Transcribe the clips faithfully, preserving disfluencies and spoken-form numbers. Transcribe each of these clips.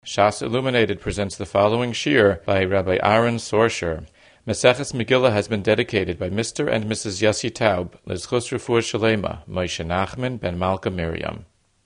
Shas Illuminated presents the following shir by Rabbi Aaron Sorsher. Maseches Megillah has been dedicated by Mister and Missus Yossi Taub, Lezchus Refuah Shalema, Moshe Nachman ben Malka Miriam.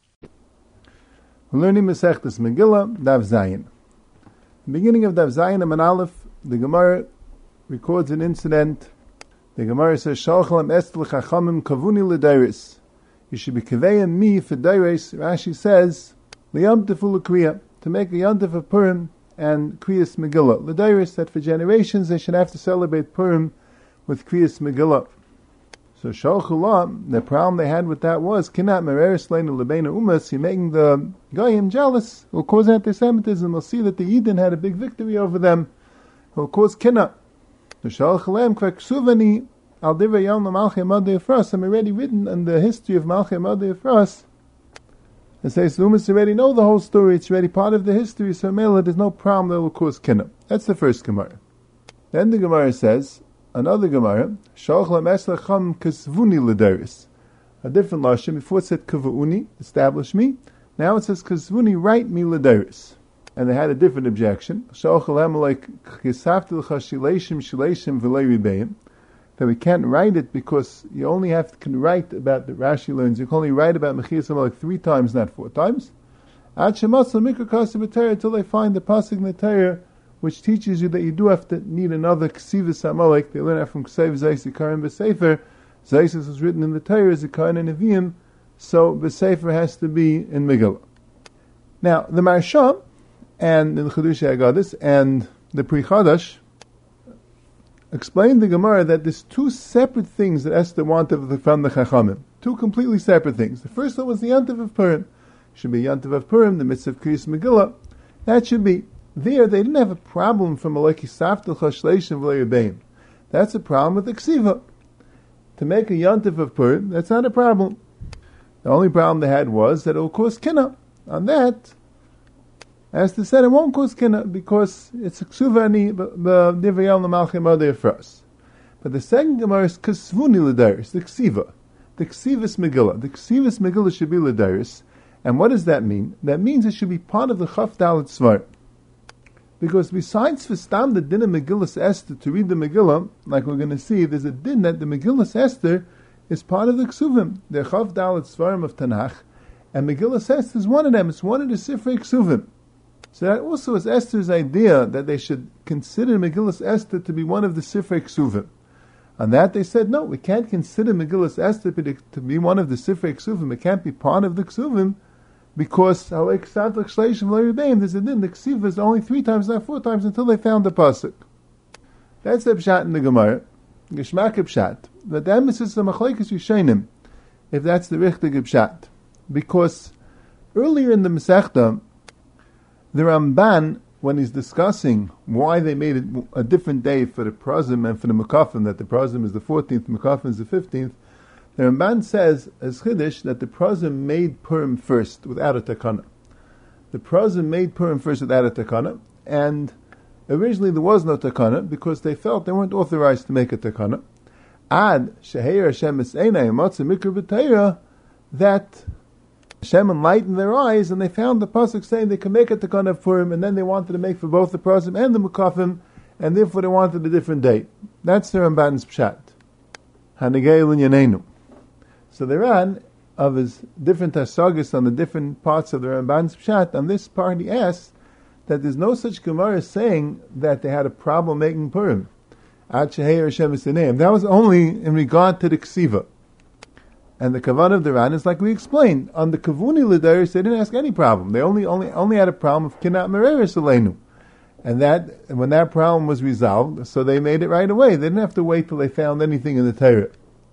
We're learning Maseches Megillah, Daf Zayin. The beginning of Daf Zayin, Aman Aleph, the Gemara records an incident. The Gemara says, Shalchalem est l'chachamim kavuni l'dairis. You should be kaveyim me for dairis. Rashi says, Liyam tefu l'kriya, to make a yontif of Purim and Kriyas Megillah. L'dairis, that for generations they should have to celebrate Purim with Kriyas Megillah. So Shalchulah, the problem they had with that was, Kinat mereris leinu lebeina umas, you're making the Goyim jealous, will cause anti-Semitism. We'll see that the Yidden had a big victory over them, will cause Kinat. The Shalchalem kvek suvani al divrei yom Malchei Modei Efros. I'm already written in the history of Malchei Modei Efros. It says the Umas already know the whole story. It's already part of the history. So Mela, there's no problem that will cause kinna. That's the first Gemara. Then the Gemara says another Gemara. Shalchalem eslecham kasvuni l'dairis. A different lashon. Before it said kavuuni, establish me. Now it says kasvuni, write me l'dairis. And they had a different objection. Shalchalem like kisafti l'chashileshim shileshim v'lei ribeim. That we can't write it because you only have to can write about the Rashi learns. You can only write about Mechiyas Amalek three times, not four times. Ad shemasal mikra kaseh b'Torah, until they find the pasuk in the Torah which teaches you that you do have to need another ksivas Amalek. They learn that from Ksev Zayis Zikaron B'Sefer. Zayis was written in the Torah, Zikaron and Nevi'im, so B'Sefer has to be in Megillah. Now the Marsha and the Chedushei Haggadis and the Pri Chadash explained the Gemara that there's two separate things that Esther wanted from the Chachamim. Two completely separate things. The first one was the Yantiv of Purim. Should be Yantiv of Purim, the mitzvah of Kriyas Megillah. That should be. There, they didn't have a problem from Maleki Saftel Chashleishim V'Le'Yebeim. That's a problem with the Ksiva. To make a Yantiv of Purim, that's not a problem. The only problem they had was that it will cause Kinna. On that, as they said, it won't cause kinna because it's a ksuva ani b'divrei l'malchei Modei Efros. But the second Gemara is kasvuni l'dairis, the ksiva, the ksivas Megillah. The ksivas Megillah should be l'dairis. And what does that mean? That means it should be part of the Chaf Dalet Svar. Because besides for stam the din of Megillas Esther, to read the Megillah, like we're going to see, there's a din that the Megillas Esther is part of the ksuvim, the Chaf Dalet Svarim of Tanakh, and Megillas Esther is one of them. It's one of the Sifrei Ksuvim. So that also is Esther's idea that they should consider Megillas Esther to be one of the Sifrei Ksuvim. On that they said, no, we can't consider Megillas Esther to be one of the Sifrei Ksuvim. It can't be part of the Ksuvim because there's a din. The Ksiva is only three times, not four times, until they found the pasuk. That's the pshat in the Gemara. Geshmak pshat. But the emphasis is the machlekes Rishonim, if that's the richtige pshat. Because earlier in the Masechta, the Ramban, when he's discussing why they made it a different day for the Prozim and for the Mekafim, that the Prozim is the fourteenth, Mekafim is the fifteenth, the Ramban says, as Chiddush, that the Prozim made Purim first, without a takana. The Prozim made Purim first without a takana, and originally there was no takana, because they felt they weren't authorized to make a takana. Ad, Sheheir Hashem Es'enai, Matzah Mikra B'Teira, that Hashem enlightened their eyes, and they found the pasuk saying they can make a takana of Purim, and then they wanted to make for both the Prozim and the Mekafim, and therefore they wanted a different date. That's the Ramban's pshat. Hanegei l'nyanenu. So the Ran, of his different hasagas on the different parts of the Ramban's pshat, on this part he asks that there's no such Gemara saying that they had a problem making Purim. Ad sheheir Hashem Es'enai. That was only in regard to the Ksiva. And the kavan of the Ran is like we explained. On the kavuni l'dairis, they didn't ask any problem. They only only only had a problem of kinat mereris aleinu. And that when that problem was resolved, so they made it right away. They didn't have to wait till they found anything in the Torah.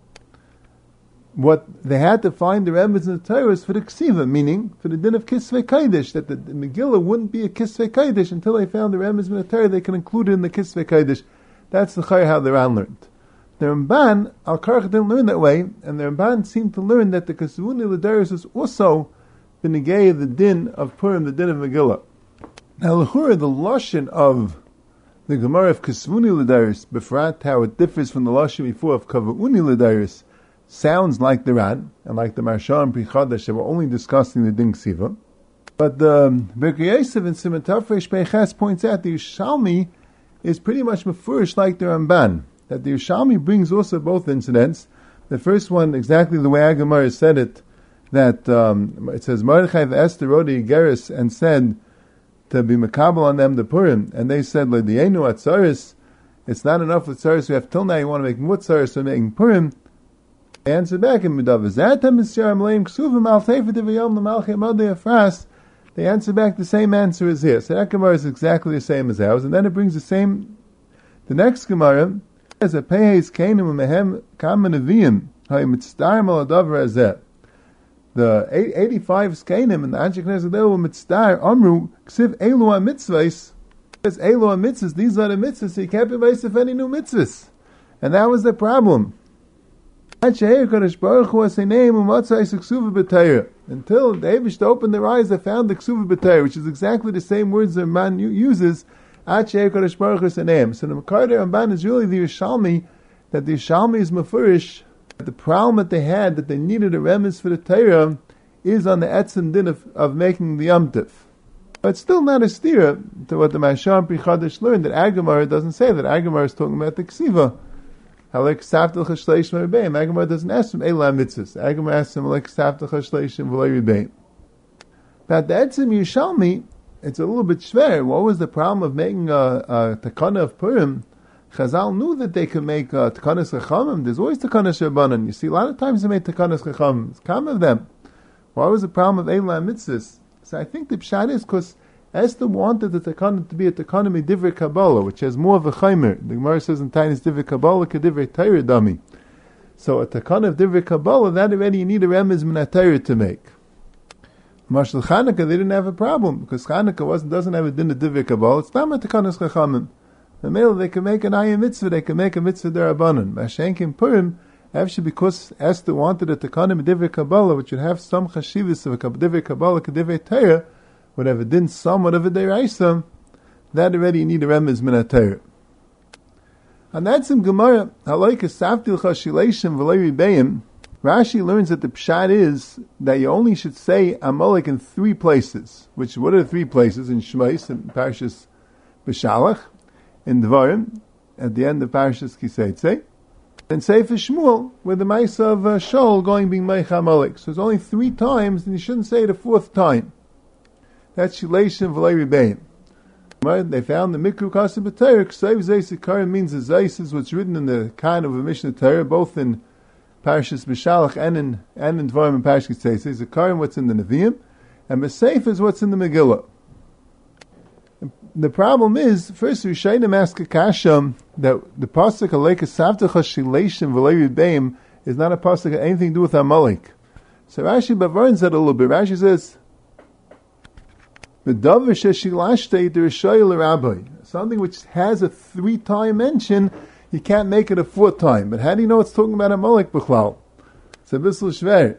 What they had to find the remedies in the Torah is for the ksiva, meaning for the din of kisvei kodesh, that the, the Megillah wouldn't be a kisvei kodesh until they found the remedies in the Torah. They can include it in the kisvei kodesh. That's the chayr how the Ran learned. The Ramban, Al-Karach didn't learn that way, and the Ramban seemed to learn that the Kasvuni L'Dairis is also the negay, the din of Purim, the din of Megillah. Now, l'chura, the lashon of the Gemara of Kasvuni L'Dairis, befrat how it differs from the lashon before of Kavuni L'Dairis, sounds like the Ran, and like the Marsha and Pri Chadash that were only discussing the din Ksiva. But the Birkei Yosef in Siman Tafresh Peiches points out the Yerushalmi is pretty much mefurish like the Ramban. That the Yerushalmi brings also both incidents. The first one, exactly the way Agamar said it, that um, it says, Mordechai Esther wrote a Yigeris and said to be makabel on them the Purim. And they said, L'dienu atzaris, it's not enough with tzaris, we have till now, you want to make more tzaris, so making Purim. They answered back, in Midav, they answer back the same answer as here. So that Gemara is exactly the same as ours. And then it brings the same, the next Gemara, as a Pehes Kainim Mehem Kamanavim, Hay Mitzdarim al Adavar Azeh. The eighty-five Skainim and the Anshe Knesset, they were Mitzdar, Amru, Ksiv Elu HaMitzvahs, says Elu HaMitzvahs, these are the mitzvahs, so you can't be based of any new mitzvahs. And that was the problem. Until the Eibush opened their eyes, they found the Ksuva B'Torah, which is exactly the same words the Ramban uses. So the Makar Ramban is really the Yerushalmi, that the Yerushalmi is mefurish. The problem that they had, that they needed a remes for the Torah, is on the etzem din of, of making the Yom Tov. But it's still not a stira to what the Mashal Pri Chadash learned, that Agamar doesn't say that. Agamar is talking about the Ksiva. Halek Saftel Chashleishim Rebbeim. Agamar doesn't ask him Eila Mitzvahs. Agamar asks him Halek Saftel Chashleishim V'lei Rebbeim. But the etzem Yerushalmi, it's a little bit schwer. What was the problem of making a, a takana of Purim? Chazal knew that they could make uh, takanas chachamim. There's always takanas rabbanan. You see, a lot of times they made takanas chachamim. It's common of them. Why was the problem of Eilah mitzvahs? So I think the pshat is because Esther wanted the takana to be a takana midivrei Kabbalah, which has more of a chaimer. The Gemara says in Tainis divrei Kabbalah kedivrei Torah dami. So a takana of divrei Kabbalah, that already you need a remez min Torah to make. Mashal Chanukah, they didn't have a problem because Chanukah wasn't doesn't have a din of divrei Kabbalah. It's not a takanas chachamim. The male, they can make an ayah mitzvah, they can make a mitzvah derabanan. Mashenkim Purim, actually because Esther wanted a takana divrei Kabbalah, which would have some chashivas of a divrei Kabbalah, divrei Torah, would have a din somewhat of a deraisa, that already you need a remez min Torah. And that's in Gemara, halaika saftil chashileshim v'lei ribeim. Rashi learns that the pshat is that you only should say Amalek in three places. Which, what are the three places? In Shmais, in Parshas B'Shalach, in Dvarim, at the end of Parshas Kiseitze, and Sefer Shmuel, with the mice of uh, Shaul going being Meich Amalek. So it's only three times, and you shouldn't say it a fourth time. That's Shileshim V'lei Ribeim. They found the Mikru Kaseh B'Torah, K'seiv Zeis Ikar means the Zeis is what's written in the kind of a Mishnah Torah, both in Parshas B'Shalach and in and in Dvarim and Parshas Kiseitze. Zikarim what's in the Nevi'im, and B'Seif is what's in the Megillah. The problem is, first Rishayim ask a kasha that the pasuk Aleika Savtecha Shileshim V'lei Ribeim is not a pasuk that anything to do with Amalek. So Rashi Bavarin said a little bit. Rashi says, "V'davar sheshilashte dereshayil rabbi." Something which has a three-time mention, you can't make it a fourth time. But how do you know it's talking about Amalek b'chlal? It's a bissel shver.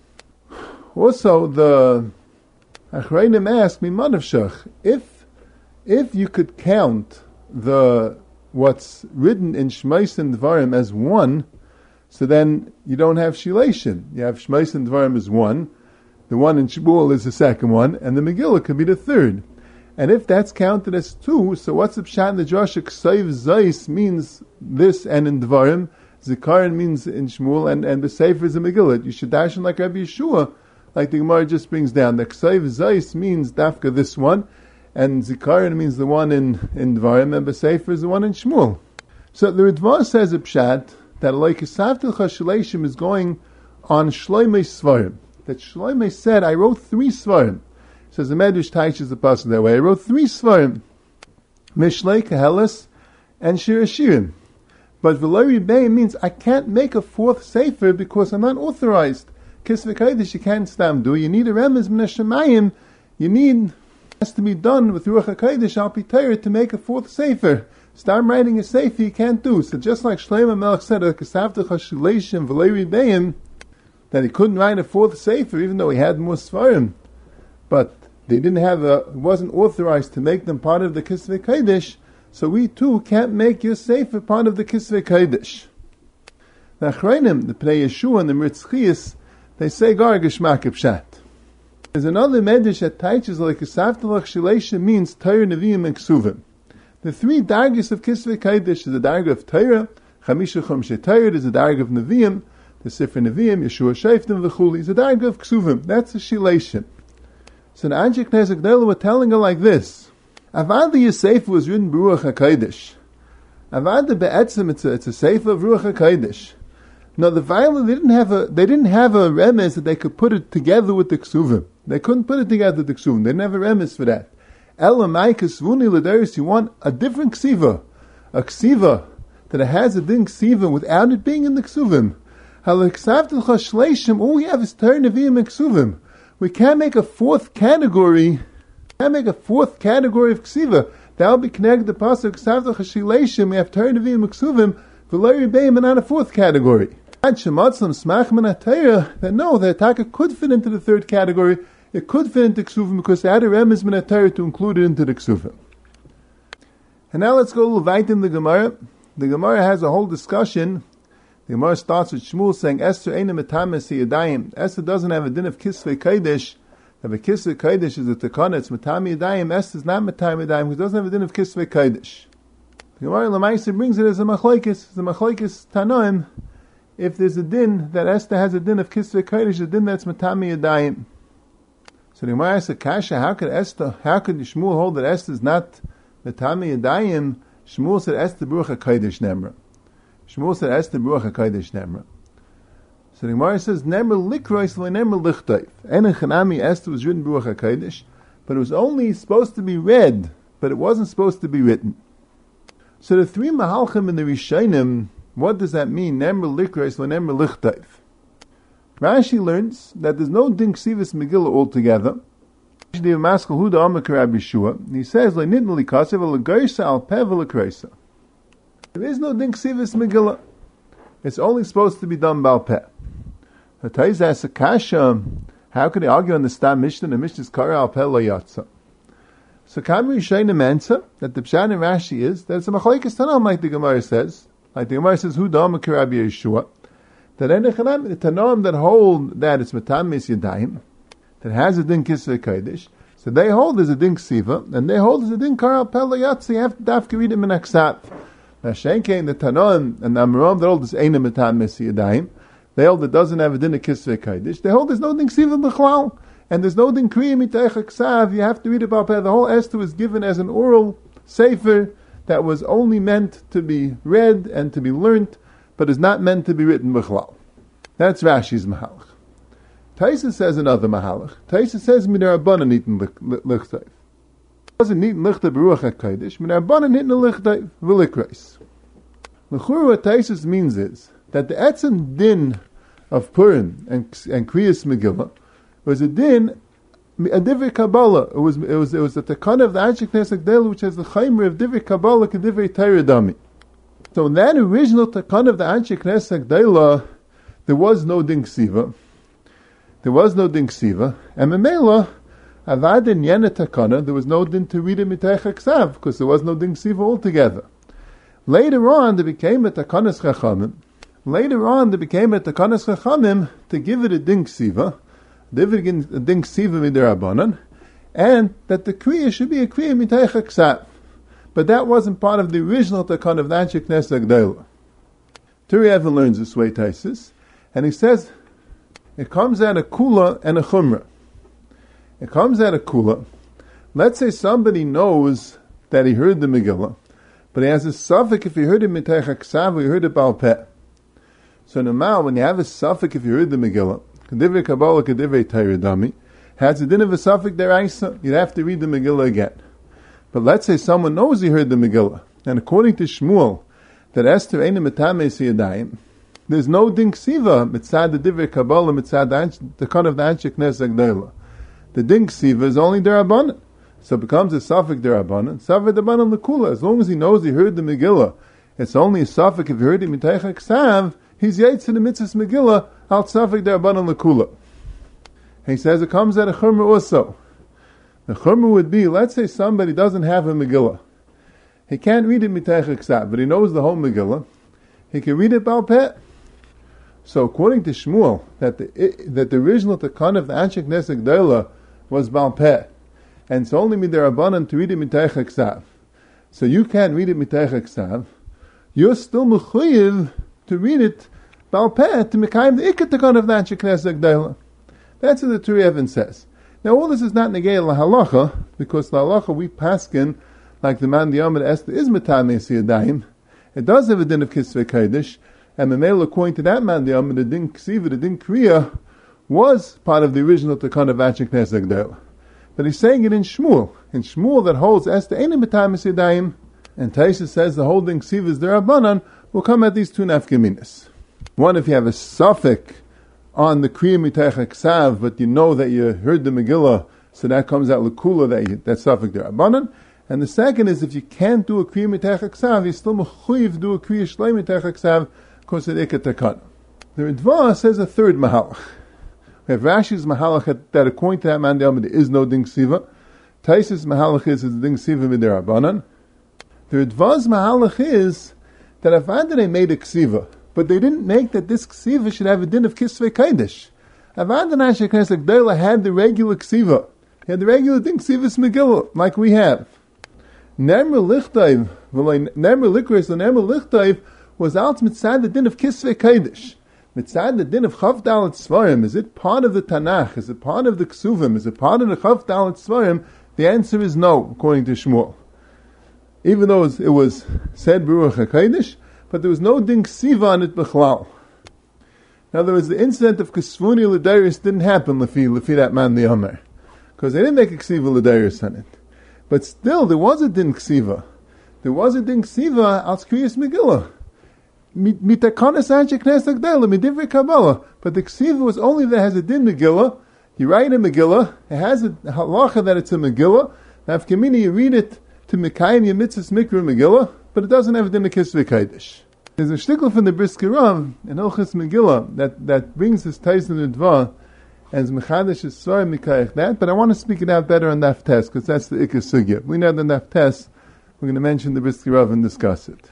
Also, the Achreinim ask me, Manavshach, if If you could count the what's written in Shmais and Dvarim as one, so then you don't have Shilation. You have Shmais and Dvarim as one, the one in Shmuel is the second one, and the Megillah could be the third. And if that's counted as two, so what's the pshat in the Joshua? Ksayv Zais means this, and in Dvarim, Zikarin means in Shmuel, and, and the Sefer is a Megillah. You should dash in like Rabbi Yeshua, like the Gemara just brings down. The Ksayv Zais means dafka this one, and Zikarin means the one in, in Dvarim, and B'Sefer is the one in Shmuel. So the Ritva says a pshat that like Savtil Chashileshim is going on Shloimei Svarim. That Shloimei said, I wrote three Svarim. Says the Medrash teaches the pasuk that way. I wrote three Svarim, Mishlei, Kehelis, and Shir Hashirim. But V'lei Ribeim means I can't make a fourth Sefer because I'm not authorized. Kisvei Kodesh you can't stam do. You need a remez min Hashemayim. You need has to be done with Ruach HaKodesh Al Pi Torah to make a fourth Sefer. Start writing a Sefer you can't do. So just like Shlomo Melech said, that he couldn't write a fourth Sefer even though he had more Svarim, but they didn't have a, wasn't authorized to make them part of the Kisvei Kodesh, so we too can't make your Sefer part of the Kisvei Kodesh. The Achreinim, the Pnei Yeshua and the Mitzchias, they say Gar Geshmak Pshat. There's another medrash that teaches like Kesavtelach Shleisha means Torah, Nevi'im, and Ksuvim. The three dargis of Kisvei Kodesh is the darga of Torah, Chamisha Chomshei Torah is the darga of Nevi'im, the Sifrei Nevi'im, Yeshua Shaftim, V'chuli is the darga of Ksuvim. That's the Shleisha. So the Anshe Knesset Gdela were telling her like this: Avad the Yosef was written B'Ruach HaKodesh. Avad the Be'etzim, it's a, it's a Sefer of Ruach HaKodesh. No, the Vayla, they didn't have a, they didn't have a remez that they could put it together with the Ksuvim. They couldn't put it together with the Ksuvim. They didn't have a remez for that. Elamai Kasvuni Lederis, you want a different Ksiva. A Ksiva that it has a din Ksiva without it being in the Ksuvim. Halaksavtel Chashleishim, all we have is Torah, Nevi'im, and Ksuvim. We can't make a fourth category, can't make a fourth category of Ksiva. That will be connected to Pasuk Ksavtel Chashleishim, we have Torah, Nevi'im, and Ksuvim, V'lo Yibeim, and not a fourth category. That no, the attacker could fit into the third category. It could fit into Ksuvim because they had a remez min HaTorah to include it into the Ksuvim. And now let's go a little weit in the Gemara. The Gemara has a whole discussion. The Gemara starts with Shmuel saying, Esther eina metames yadayim. Esther doesn't have a din of Kisvei Kodesh. If a Kisvei Kodesh is a tekana, it's metame yadayim. Esther is not metame yadayim because it doesn't have a din of Kisvei Kodesh. The Gemara Lamaisa brings it as a machlokes, the machlokes tanoim. If there's a din that Esther has a din of Kisvei Kodesh, a din that's metame yadayim. So the Gemara asks, Kasha, how could Esther, how could Shmuel hold that Esther is not metame yadayim? Shmuel said Esther B'Ruach HaKodesh Nemra. Shmuel said Esther B'Ruach HaKodesh Nemra. So the Gemara says Nemra likrois lo Nemra lichtayv. Ena Chanami Esther was written B'Ruach HaKodesh, but it was only supposed to be read, but it wasn't supposed to be written. So the three Mahalchim in the Rishonim, what does that mean? Nemra likrois lo Nemra lichtayv. Rashi learns that there's no din ksivas Megillah altogether. He says, there is no din ksivas Megillah. It's only supposed to be done Baal Peh. The Taiz asks a kasha, how could he argue on the Stam Mishnah? The Mishnah is Kara Al Peh Lo Yatsa. So Kamri Shainim answer that the Pshat in Rashi is that it's a machlokes Tanam, like the Gemara says. Like the Gemara says, Hu Da'am Rabbi Yeshua. That any Chanam, the Tanam that hold that it's Metamis Yadayim, that has a din Kisvei Kodesh, so they hold as a din Ksiva, and they hold as a din Kara Al Peh Lo Yatsa. You have to dafka read it in Aksav. Now Shenkein, the Tanam and the Amaram that hold this Eina Metamis Yadayim, they hold it doesn't have a din of Kisvei Kodesh. They hold there's no din Ksiva B'chlal. And there's no din kriya miteich haksav. You have to read about that. The whole Esther was given as an oral sefer that was only meant to be read and to be learnt, but is not meant to be written b'chlal. That's Rashi's mahalach. Taisa says another mahalach. Taisa says midarabanan nitin lichtayv. Doesn't nitin lichtayv b'ruach hakodesh. Midarabanan nitin lichtayv v'likreis. L'chura what Taisa means is that the etzem din of Purim and and Kriyas Megillah was a din, a divrei Kabbalah. It was it was it was the takana of the Anshe Knesset Gdela, which has the chaymer of divrei Kabbalah and divrei Torah dami. So in that original takana of the Anshe Knesset Gdela, there was no din ksiva. There was no din ksiva, and memela avad in yena takana, there was no din to read it miteich haksav because there was no din ksiva altogether. Later on, there became a takanas chachamim. Later on, there became a takanas chachamim to give it a din ksiva. And that the kriya should be a kriya miteich haksav, but that wasn't part of the original takana of the Anshe Knesset Gdela. Turi Evan learns this way, Taisis, and he says it comes out of kula and a chumrah. It comes out of kula. Let's say somebody knows that he heard the Megillah, but he has a suffix if he heard it miteich haksav or he heard it Baal Peh. So normal, when you have a suffix if you heard the Megillah, Kedivrei Kabbalah, Kedivrei Torah dami, has a din of a suffix deraisa, you'd have to read the Megillah again. But let's say someone knows he heard the Megillah, and according to Shmuel, that Esther eina metames yadayim, there's no din ksiva mitzad the Divrei Kabbalah, mitzad the kind of the Anshe Knesset Gdela. The din ksiva is only derabanan, so it becomes a suffix derabanan, suffix derabanan lekula. As long as he knows he heard the Megillah, it's only a suffix if he heard it miteich haksav. He's yaitz in the mitzvahs Megillah, al tzafik derabanan lekula. He says it comes out of chumrah also. The chumrah would be, let's say somebody doesn't have a Megillah. He can't read it miteich haksav, but he knows the whole Megillah. He can read it Baal Peh. So according to Shmuel, that the that the original takana of the Anshe Knesset Gdela was Baal Peh. And it's only midirabanan to read it mitayich haksav. So you can't read it mitayich haksav. You're still mechuyev to read it Baal Peh to mekayim the ikatakon of that sheknes agdela. That's what the Turi Even says. Now all this is not negay lahalacha, because lahalacha we paskin like the man the Yomad Esther is metamei siyadayim. It does have a din of kisvei kodesh, and Memela, according to that man the Yomad, the din ksiva, the din kriya, was part of the original takon of that sheknes agdela. But he's saying it in Shmuel. In Shmuel that holds Esther ain't a metamei siyadayim, and Taisha says the holding ksiva is derabanan, will come at these two nafkaminas. One, if you have a suffix on the kriya mitayich haksav, but you know that you heard the Megillah, so that comes out l'kula, that you, that's suffix derabanan. And the second is, if you can't do a kriya mitayich haksav, you still mechuyev to do a kriya shlei mitayich haksav, because it ikka takana. The Ritva says a third mahalach. We have Rashi's mahalach that according to that man there is no ding siva. Taisa's mahalach is is ding siva midirabanan. The Ritva's mahalach is that if Adonai made a ksiva, but they didn't make that this ksiva should have a din of kisvei kodesh. Avadana Sheknes Agdela had the regular ksiva. He had the regular din ksivas Megillah, like we have. Nemr Lichtayv, Nemr Likris, and Nemr Lichtayv was out mitzad the din of kisvei kodesh. Mitzad the din of Chav Dalet Svarim. Is it part of the Tanakh? Is it part of the Ksuvim? Is it part of the Chav Dalet Svarim? The answer is no, according to Shmuel. Even though it was said Baruch HaKodesh, but there was no din ksiva on it b'chlal. In other words, the incident of Kisvuni L'Dairis didn't happen lefi, lefi that man the Yomer, because they didn't make a ksiva L'Dairis on it. But still, there was a din ksiva. There was a din ksiva al Kriyas Megillah. Mitakonis Anshei Knesset Agdela, midivrei Kabbalah. But the ksiva was only that it has a din Megillah. You write a Megillah, it has a halacha that it's a Megillah. Now, if Kamini, you read it to Mekayim Yemitzvahs Mikra Megillah, but it doesn't have a din of kisvei kodesh. There's a shtickle from the Brisker Rav in Hilchos Megillah that, that brings his Taisen and Dva as Mechadash is sorry Mikayach that, but I want to speak it out better on Daf Tes, because that's the Ikar Sugya. We know the Daf Tes, we're going to mention the Brisker Rav and discuss it.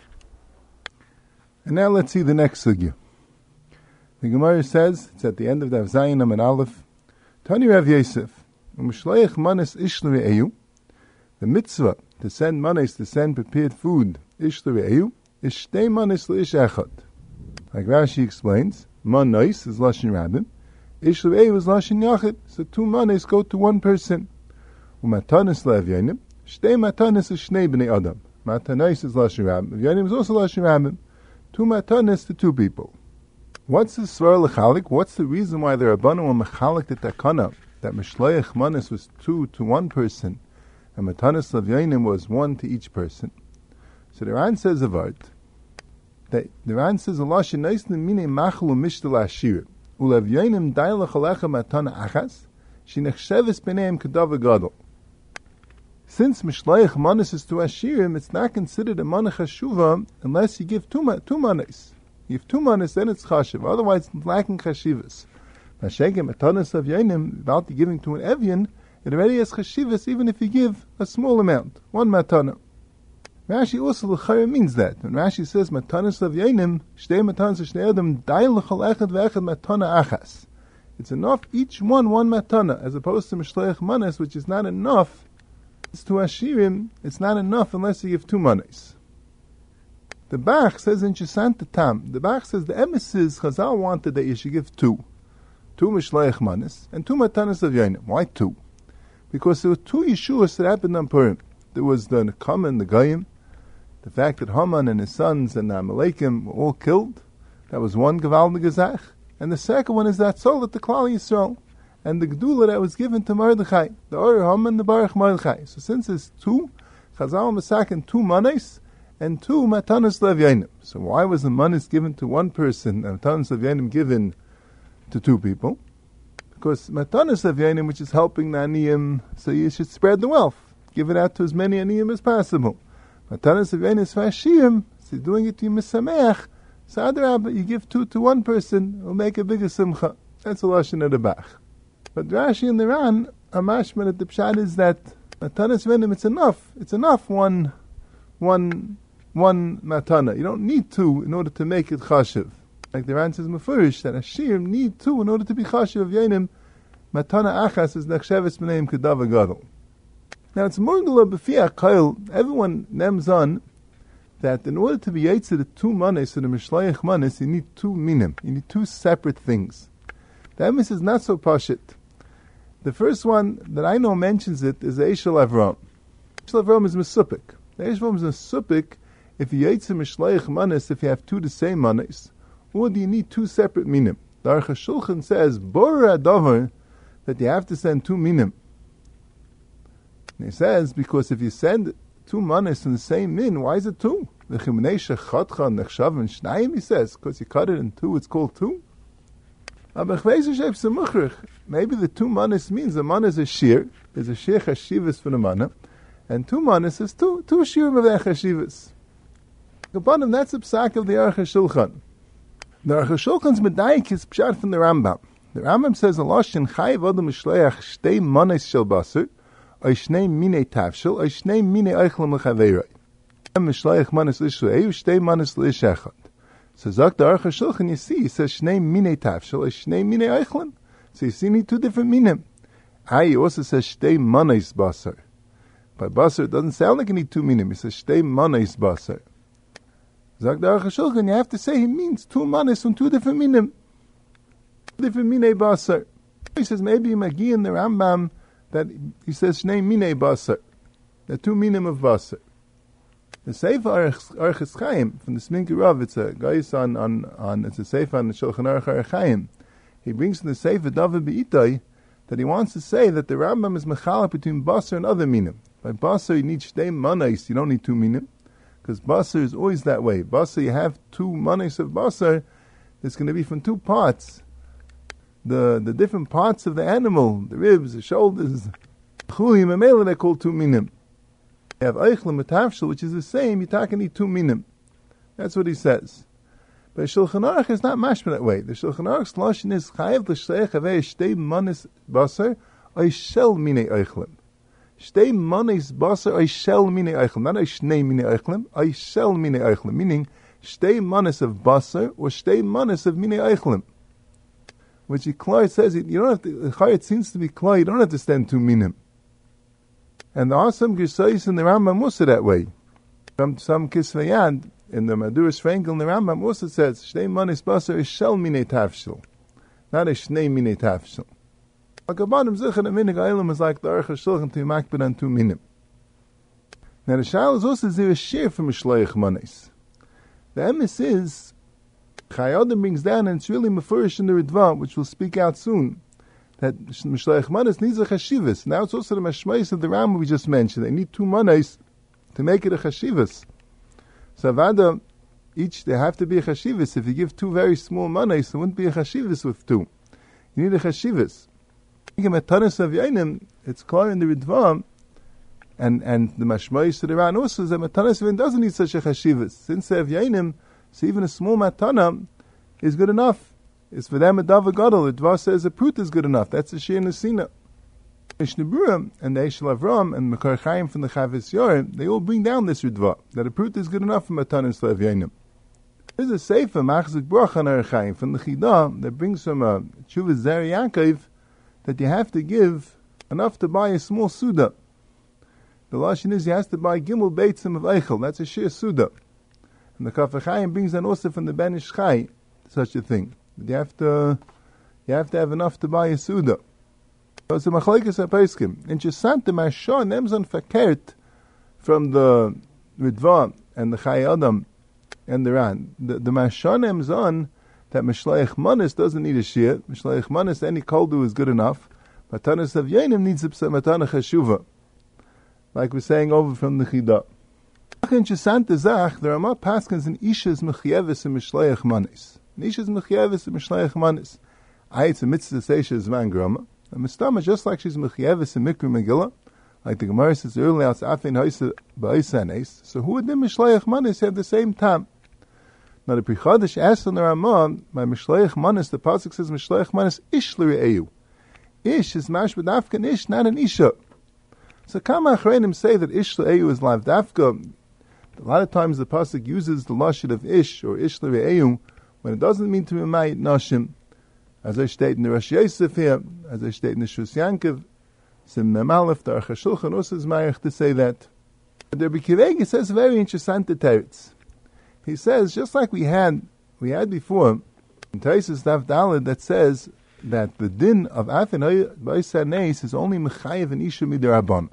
And now let's see the next Sugya. The Gemara says, it's at the end of Daf Zayin Amud Aleph, Tani Rav Yosef, Umshleich Manes Ishlu Eyu, the mitzvah to send manes, to send prepared food, Ishlu Eyu, is shtei manes leish echad. Like Rashi explains, manes is lashon rabbim, Ishlu Eyu is lashon yachid, so two manes go to one person. Umatanis le'avyanim, shtei matanis is shnei b'nei adam. Matanis is lashon rabbim, avyanim is also lashon rabbim. Two matanis to two people. What's the svar lechalik? What's the reason why the Rabbanu were mechalik the takana, that mishleich manes was two to one person, and matanis le'avyanim was one to each person? So the Ran says a word, that the Ran says a lashon neisnim mine machlu mishtel ashir ulev dailach alecha matana achas shenechsheves b'neim kedav gadol. Since mishleich manis is to ashirim, it's not considered a manach hashuva unless you give two two manis. You give two manis, then it's chashiv. Otherwise, it's lacking chashivas. Mashegem matanas of yainim, about giving to an evyan, it already has chashivas even if you give a small amount, one matana. Rashi also l'chayr means that. When Rashi says matanas of yainim, shtei matanas of shnei adam, dai l'chal echad ve'echad matana achas. It's enough each one one matana, as opposed to mishleich manis, which is not enough. It's to ashirim, it's not enough unless you give two manis. The Bach says in Shesanta Tam, the Bach says the emissaries Chazal wanted that you should give two. Two mishleich manis, and two matanas of yainim. Why two? Because there were two Yeshuas that happened on Purim. There was the Nekam and the Goyim. The fact that Haman and his sons and the Amalekim were all killed, that was one Gevaldig Gezach. And the second one is that soul at the Klal Yisrael, and the Gedula that was given to Mordechai, the Or Haman, the Baruch Mordechai. So since there's two, Chazal Masakin two manes and two matanas levyainim. So why was the manes given to one person and matanas levyainim given to two people? Because matanas levyainim, which is helping the aniyim, so you should spread the wealth, give it out to as many aniyim as possible. Matanas levyainim is fashiyim, so you're doing it to misameach. So adarabah, you give two to one person, it'll make a bigger simcha. That's a lashon of the Bach. But Rashi and the Ran, a mashman at the pshat is that matanas levyainim, it's enough. It's enough one, one, one matana. You don't need two in order to make it chashiv. Like the Ran says mefurish, that Ashir need two in order to be chashiv of yainim matana achas is nechsheves b'neim kedav gadol. Now it's murgula b'fi akayil. Everyone names on that in order to be yetzer the two manes and the mishlayich manes, you need two minim. You need two separate things. The emes is not so pashit. The first one that I know mentions it is the Eishel Avram. Eishel Avram is Mesupik. The Eishel Avram is Mesupik if you yetzer mishlayich manes, if you have two the same manes, or do you need two separate minim? The Aruch HaShulchan says, Bora Adavar, that you have to send two minim. And he says, because if you send two manes in the same min, why is it two? The Chimnei Shechatcha Nechshavin Shnayim, he says, because you cut it in two, it's called two. Maybe the two manes means the manes is shir, there's a shir chashivas for the mana, and two manes is two, two shirim of that chashivas. Upon that's the psak of the Aruch HaShulchan. The Aruch HaShulchan's medayik is pshat from the Rambam. The Rambam says, Aloshin chayiv adam mishleach shtei manes shel basur, oy shnei mine tavshel, oy shnei mine eichel mechaveiroi. Mishleach manes l'ishu eyu, shtei manes l'ish echad. So Zak the Aruch HaShulchan, you see, he says shnei mine tavshel, oy shnei mine eichel. So you see, you need two different minim. He also says shtei manes basur. By basur, it doesn't sound like you need two minim. He says shtei manes basur. Zak the Aruch HaShulchan, you have to say he means two manes from two different minim. Different minei basar. He says maybe Magi in the Rambam that he says shnei minei basar. The two minim of basar. The Sefer Aruch Chaim from the Sminki Rav, it's a guys on, on, on it's a Sefer on the Shulchan Aruch Chaim. He brings in the Sefer David Be'itai that he wants to say that the Rambam is mechalek between basar and other minim. By basar you need shtei manes, you don't need two minim. Because basar is always that way. Basar, you have two manes of basar, it's going to be from two parts. The the different parts of the animal, the ribs, the shoulders, chulim and mele, they're called two minim. You have eichel metavshel, which is the same, you're talking need two minim. That's what he says. But Shulchan Aruch is not mashma that way. The Shulchan Aruch's lashon is chayav l'shleich avei shtei manes basar oy shel minei eichlim. Shtei manes basar oy shel minei eichlim. Not oy shnei minei eichlim, oy shel minei eichlim. Meaning, shtei manes of basar or shtei manes of minei eichlim. Which he Klai says, you don't have to, it seems to be Klai, you don't have to stand two minim. And there are some Gisayis in the Rambam also that way. From some Kisvayad, in the Maduris Frankel, in the Rambam also says, Shnei manis basar is shel minei tafshil. Not a shnei minei tafshil. Akabanim Zichar Minig Eilim is like the Aruch HaShulchan to makbid on two minim. Now the Shal is also there a share from Mishleich manis. The emes is, Chayadim brings down, and it's really mefurish in the Ritva, which we'll speak out soon, that Mishleich Manes needs a chashivas. Now it's also the mashmais of the Rambam we just mentioned. They need two manes to make it a chashivas. So Avada, each, they have to be a chashivas. If you give two very small manes, there wouldn't be a chashivas with two. You need a chashivas. It's clear in the Ritva, and, and the mashmais of the Rambam also is that Matanas Yain doesn't need such a chashivas. Since they have Yainim, so even a small matana is good enough. It's for them a davar gadol. The Dvar says a prut is good enough. That's a shir nesina. Mishnah Berurah and the Eishel Avram and Mekar Chaim from the Chavis Yorim, they all bring down this Ritva, that a prut is good enough for matana and slav yainim. There's a sefer Machzik Bracha on Aruch Chaim from the Chidah that brings from a Chuvas Zeri Yaakov that you have to give enough to buy a small suda. The lashon is you have to buy gimel beitzim of eichel. That's a shir suda. And the Kaf HaChaim brings down also from the Ben Ish Chai such a thing. But you have to, you have to have enough to buy a suda. So it's a machlekes haposkim. Interessant, the Mashah nemzon fakert from the Ritva and the Chai Adam and the Ran. The, the Mashah nemzon that Mishleich Manis doesn't need a shir. Mishleich Manis, any koldu is good enough. Matanas of Yainim needs a matana chashuva. Like we're saying over from the Chidah. Interessante Zach, there are more paskins in Ishas Mechiyevis and Mishleich Manis. Ishas Mechiyevis and Mishleich Manis. I it's a mitzvah say she's man grama. And Mistama, just like she's Mechiyevis and Mikra Megillah, like the Gemara says earlier, it's Afin Haisa Ba'isa. So who would the Mishleich Manis have the same time? Now the Pri Chadash asks on the Ramah, by Mishleich Manis, the pasuk says Mishleich Manis Ish L'Re'eu. Ish is mash b'dafka ish, not an Isha. So Kama Achreinim say that Ish L'Re'eu is live dafka. A lot of times the pasuk uses the lashon of ish or ish l're'eu when it doesn't mean to be ma'it nashim. As I state in the Rosh Yosef here, as I state in the Shus Yankiv, Sim Mem Aleph, the Aruch HaShulchan also is Mayach to say that. The Rebbe Akiva Eiger says very interesting teretz. He says, just like we had, we had before, in Taisus Daf Daled, that says that the din of Afin Ba'isar Neis is only Mechayev and Isha Midarabon.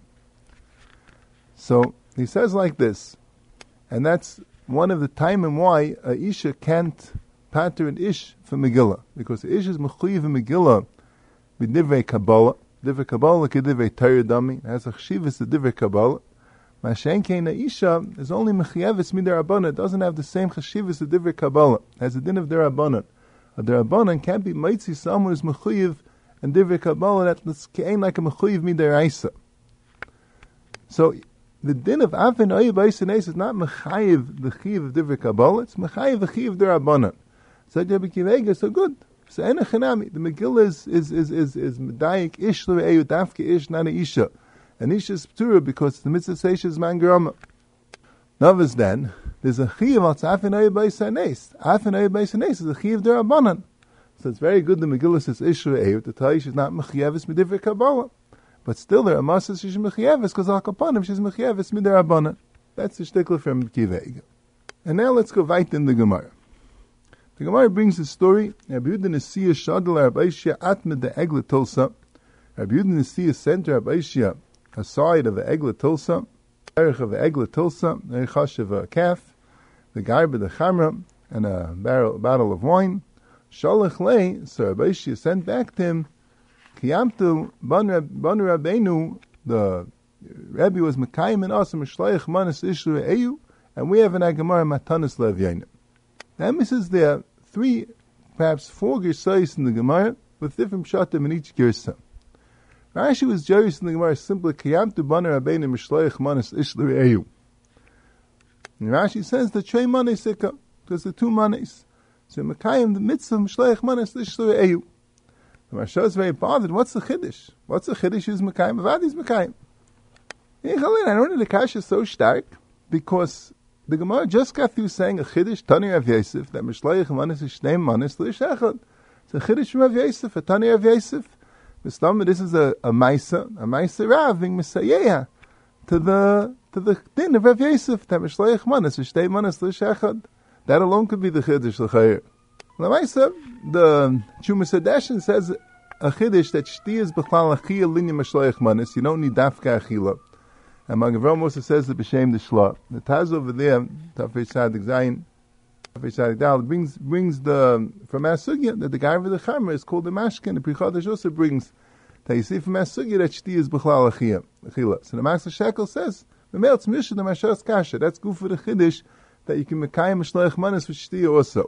So, he says like this, and that's one of the time and why a Isha can't pater an Ish for Megillah, because the Ish is Mechayev in Megillah with Divrei Kabbalah. Divrei Kabbalah ke Divrei Torah Dami, it has a Chshivas to Divrei Kabbalah. Mashenkein Isha is only Mechayeves Midarabon, it doesn't have the same Chshivas to Divrei Kabbalah, it has a din of Darabanan. A Darabanan can't be Maitzi someone who's Mechayev and Divrei Kabbalah, that's ain't like a Mechayev Midaraisa. So, the din of Afin Oyev Ba'isines is not Mechayev the Chiv of Divrei Kabbalah, it's Mechayev the Chiv of Darabanan. So Rebbe Akiva Eiger, so good. So Ena Chanami, the Megillah is is is is is Medayik Ish L'Ve'eyu Dafke Ish Nana Isha, and Isha is P'tura because the mitzvah Seish is Man Gerama. Novus then, there's a Chiv al Afin Oyev Ba'isines. Afin Oyev Ba'isines is a Chiv Darabanan. So it's very good the Megillah says Ish L'Ve'eyu, the Taish is not Mechayeves Midivrei Kabbalah. But still there are masas she's Mechayeves, because Al Kapanim she's Mechayeves Midarabanan. That's the shtickler from Akiva Eiger. And now let's go right in the Gemara. The Gemara brings the story, Rabbi Yehuda Nesiya Shadal Rabbi Ishia Atmed the Egla Tulsa. Rabbi Yehuda Nesiya sent Rabbi Ishia a side of the Egla Tulsa, Erech of the Egla Tulsa, Erechash of a calf, the garba the chamra, and a barrel, bottle of wine. Shalach lei, so Rabbi Ishia sent back to him, Kiyamtu Ban Rabbeinu, the Rebbe was Mekayim and us, Mishlayich Manas Ishru Eyu, and we have an Agamara Matanis Lev Yenim. The emphasis is there are three, perhaps four Gersais in the Gemara, with different Pshatim in each Gersa. Rashi was Jewish in the Gemara simply, Kiyamtu Ban Rabbeinu Mishlayich Manas Ishru Eyu. And Rashi says the Trey Manes Sikha, because the two Manes. So Mekayim, the mitzvah Mishlayich Manas Ishru Eyu. The Maharsha is very bothered. What's the Chiddush? What's the Chiddush is Mekayim? Avad is Mekayim. I don't know the Kash is so stark because the Gemara just got through saying a Chiddush, Tani Rav Yosef, that Mishlayich Manis is Shnei Manis L'Ish Echad. It's a Chiddush from Rav Yosef, a Tani Rav Yosef. This is a, a Maisa, a Maisa Rav, being Misayeya to the, to the din of Rav Yosef, that Mishlayich Manis is Shnei Manis L'Ish Echad. That alone could be the Chiddush L'Chayr. The Maisa, the Chumas Hadeshin says a Chiddush that Shti is B'chlal Achiyah Linya Mishlayich Manis, you don't need Dafka Achila. And Magavram also says the B'Shem the Shla. The Taz over there, Tafei Sadik Zayin, Tafei Sadik Dal, brings brings the from Asugya that the guy with the Chamer is called the Mashkin. The Pri Chodesh also brings that you see from Asugya that Shti is B'chlal Achila. So the Master Shekel says the male Tzmisha the Mashas Kasha. That's good for the Chiddush that you can Mekayim Mishlayich Manis for Shti also.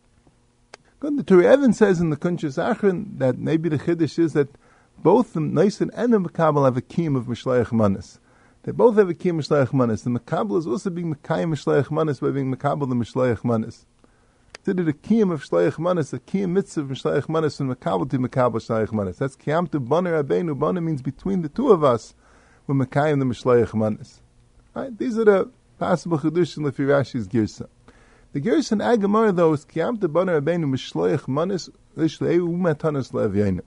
Good. The Turi Evan says in the Kunchas Achron that maybe the Chiddush is that both the Naisen and the Mekabel have a kiyum of Mishlayich Manis. They both have a kiyum Mishlayich Manis. The Mekabel is also being Mekayim Mishlayich Manis by being Mekabel the Mishlayich Manis. Consider the kiyum of Mishlayich Manis, the kiyum mitzvah of Mishlayich Manis from Mekabel to Mekabel Mishlayich Manis. That's kiyam to Bana Rabbeinu. Bana means between the two of us, we're Mekayim the Mishlayich Manis. Right? These are the possible Chedush in Lefi Rashi's Girsa. The Gersa in Agamar though is kiyam to Bana Rabbeinu Mishlayich Manis Lishleu Umatanis Lev Yenim.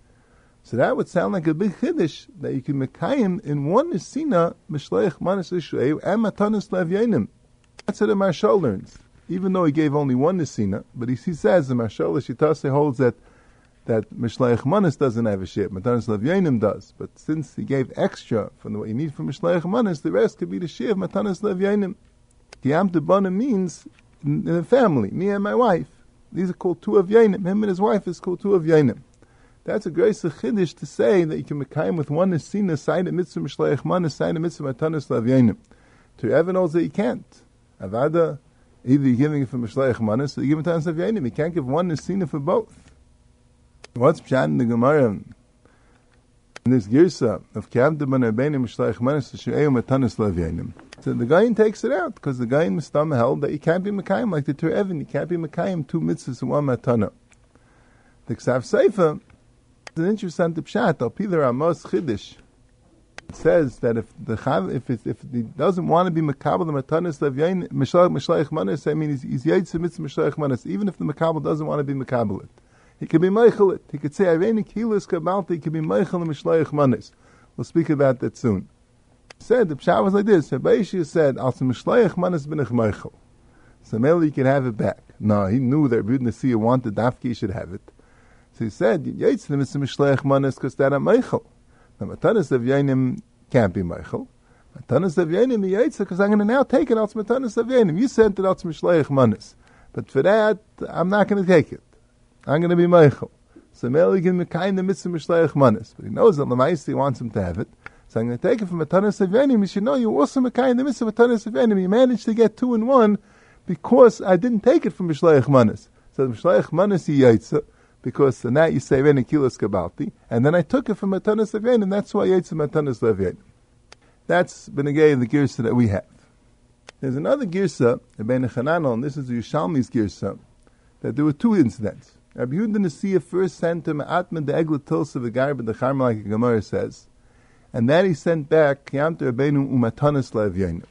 So that would sound like a big chiddush that you can mekayim in one nisina mishleich manis ishrei and matanis lev yenim. That's what the Marshal learns. Even though he gave only one nisina, but he, he says the Marshal Shitase holds that that mishleich manis doesn't have a share, matanis lev yenim does. But since he gave extra from what you need for mishleich manis, the rest could be the share of matanis lev yenim. Kiyam debana means in the family, me and my wife. These are called two of yenim. Him and his wife is called two of yenim. That's a great chiddush to say that you can mekayim with one nesina, side a mitzvah mishleich manis, side a mitzvah matanis lav yenim. To ever knows that you can't. Avada, either you're giving it for mishleich manis, or you give it matanis lav yenim. You can't give one nesina for both. What's pshat in the Gemara? In this girsa of kiyamta ben rabbeinu mishleich manis, she'eu matanis lav yenim. So the Gaon takes it out, because the Gaon Mistam held that you can't be mekayim like the Tur Evan. You can't be mekayim two mitzvahs and one matana. The Ksav Sefer, it's an interesting pshat. Al Pilar Amos Chiddush. It says that if the chav, if it, if he doesn't want to be mekabel the matanis lev yain mishleich manis, I mean he's he's yaitz mitzvah mishleich manis. Even if the mekabel doesn't want to be mekabel it, He could be meichel it. He could say, Irene Kilis Kabalti, he could be meichel and Mishleich Manis. We'll speak about that soon. He said, the Pshat was like this. Rabbi Yishia said, Als Mishleich Manis bin ich meichel. So maybe he could have it back. No, he knew that Rabbi Nasiya wanted Dafki, he should have it. So he said, Yitznim is Mishleich Manis because that I'm meichel. Now, Matanis of Yainim can't be meichel. Matanis of Yainim is Yitzim because I'm going to now take it Als Matanis of Yainim. You sent it Als Mishleich Manis. But for that, I'm not going to take it. I'm going to be meichel. So Meli can be kind of mitzvah mishleich manis. But he knows that Lamaisi wants him to have it. So I'm going to take it from Matanis of Yenim. You should know you also kind of mitzvah Matanis of Yenim. You managed to get two in one because I didn't take it from mishleich manis. So the mishleich manis he yaitza because now you say Reni Kilos Kabalti. And then I took it from Matanis of Yenim. That's why yaitza Matanis of Yenim. That's Benegay the girsa that we have. There's another girsa, Rabbeinu Chananel, and this is the Yushalmi's girsa, that there were two incidents. Rabbi Yehuda Nasiya first sent him Atman the Eglet Tilsa V'Garba the Charma, like the Gemara says, and then he sent back Kiyam to Rabbeinu Umatanis Le'Avyeinu.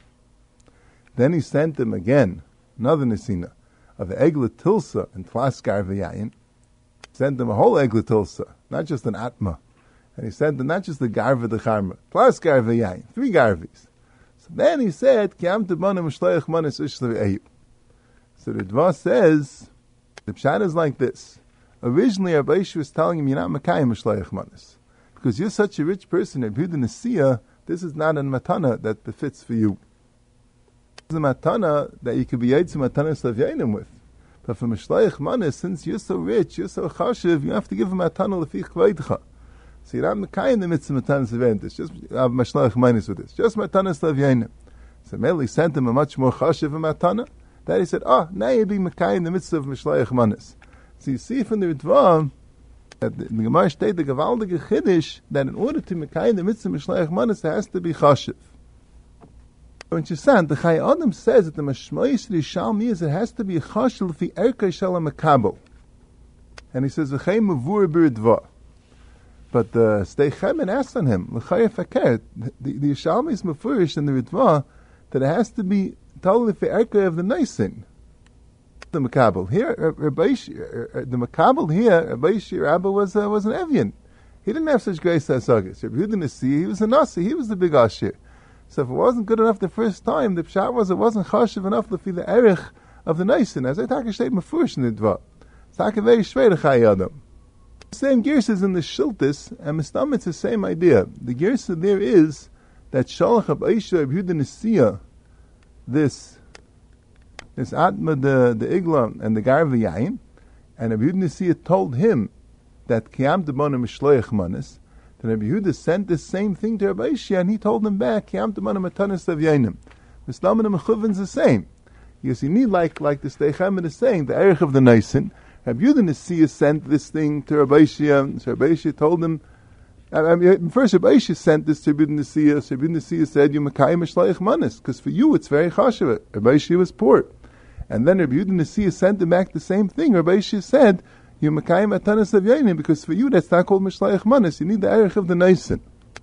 Then he sent him again another Nesina of the Eglet Tilsa and Tlaskar V'Yayin. Sent him a whole Eglet Tilsa, not just an Atma, and he sent him not just the Garva the Charma, Tlaskar V'Yayin, three Garvis. So then he said Kiyam to Bana Mishleich Manis Ishla V'Eyu. So the Dvar says. The pshat is like this. Originally, Rabbi Yishua was telling him, you're not Makayim Mishleich Manis. Because you're such a rich person, Rabbi Yehuda Nasiya, this is not a matana that befits for you. This is a matana that you could be Yitzim Matana Slavyanim with. But for Mishleich Manis, since you're so rich, you're so chashiv, you have to give a matana lefich kveitcha. So you're not Makayim the mitzvah Matana Slavyanim. Just have Mishleich Manis with this. Just Matana Slavyanim. So Meli sent him a much more chashiv matana. That he said, oh, now you're being Makai in the midst of Mishleich Manis. So you see from the Ritva, that the, the Gemara state the Gavaldige Chiddush, that in order to Makai in the midst of Mishleich Manis, there has to be Chashiv. When she said, the Chai Adam says that the Mashmois Rishalmi is, it has to be a Chashiv fi Erka Shalom Makabo. And he says, V'chei Mavur B'Ritva. But the Steichemen asked on him, L'chai Fakir, the, the Yishalmi is Mafurish in the Ritva, that it has to be totally for Erka of the Naisin. The Makabel. Here, the Makabel here, Rabbi Yishia Rabba was, uh, was an Evian. He didn't have such grace as Sagis. Rabbi Yehuda Nasiya, he was a Nasi, he was the big Ashir. So if it wasn't good enough the first time, the Pshat was it wasn't Chashiv enough to feel the Erech of the Naisin. As I talk a state Mefurish in the Dvar. It's like a very shvei Chai Adam. The same Girsa in the Shiltis, and Mistam it's the same idea. The Girsa there is that Shalach Rabbi Yishia Rabbi Yehuda Nasiya, this this Atma the the Igla and the Gar V'Yayin, and Rabbi Yehuda Nasiya told him that Kiyam D'Bana Mishleich Manis, that Rabbi Yehuda sent the same thing to Rabbi Yishia, and he told him back Kiyam D'Bana Matanis Avyayinim. The Stam and the Mechuvin is the same. Because you need like like the Steichemen is saying the Erech of the Naisin. Rabbi Yehuda Nasiya sent this thing to Rabbi Yishia. So Rabbi Yishia told him. I mean, first, Rabbi Yishia sent this to Rabbi Nasiya. So Rabbi Nasiya said, "You Makai Mishleich Manis," because for you it's very chashuv. Rabbi Yishia was poor, and then Rabbi Yehuda Nasiya sent him back the same thing. Rabbi Yishia said, "You Makai Matanis Avyayinim," because for you that's not called Mishleich Manis. You need the Erech of the Naisin.